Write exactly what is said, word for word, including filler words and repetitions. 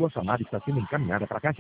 sua chamada está sendo encaminhada para a caixa